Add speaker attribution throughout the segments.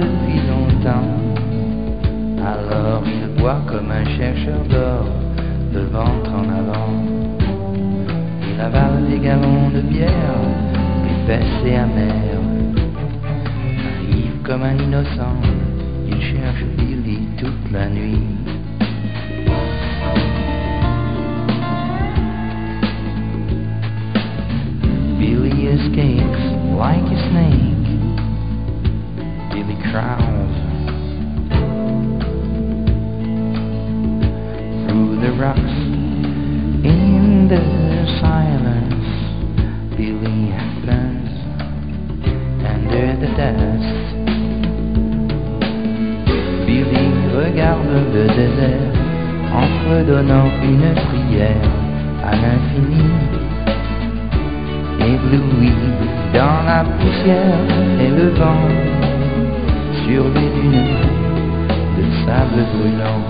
Speaker 1: depuis longtemps. Alors il boit comme un chercheur d'or, le ventre en avant. Il avale des gallons de bière, épaisse et amère. Naïf comme un innocent, il cherche Billy toute la nuit. Billy escapes like a snake. Billy crawls through the rocks in the silence. Billy blends under the dust. Billy regarde le désert en fredonnant une prière à l'infini. Ébloui dans la poussière et le vent sur les dunes de sable brûlant.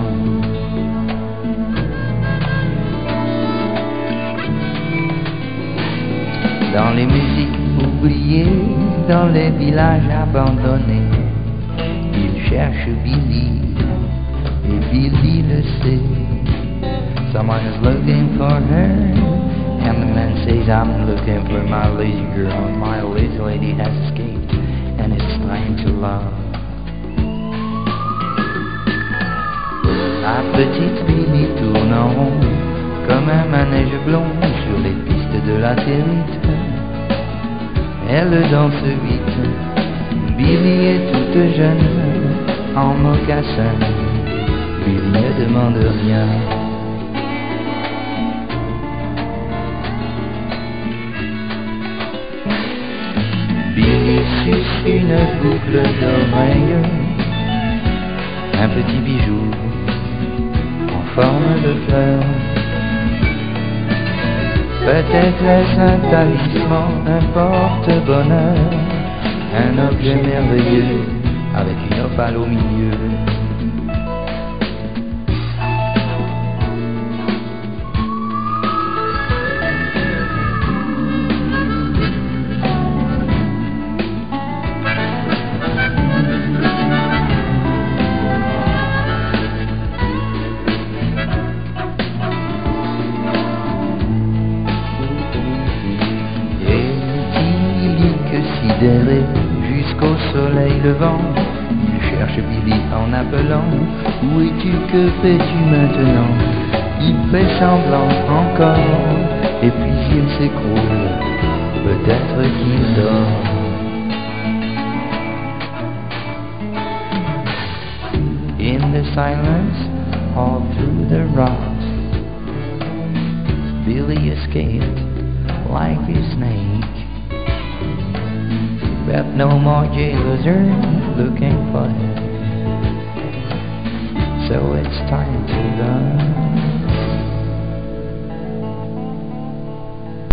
Speaker 1: Dans les musiques oubliées, dans les villages abandonnés, il cherche Billy et Billy le sait. Someone is looking for her. And the man says, I'm looking for my lazy girl. My lazy lady has escaped, and it's time to love. La petite Billy tourne en rond, comme un manège blond sur les pistes de la Latérite. Elle danse vite, Billy est toute jeune, en mocassin. Billy ne demande rien. Billy suce une boucle d'oreille, un petit bijou en forme de fleur. Peut-être est-ce un talisman, un porte-bonheur, un objet merveilleux avec une opale au milieu. Jusqu'au soleil levant, il cherche Billy en appelant. Où es-tu, que fais-tu maintenant? Il fait semblant encore, et puis il s'écroule, peut-être qu'il dort. In the silence, all through the rocks, Billy escaped like a snake. But no more jailers are looking for him, so it's time to run.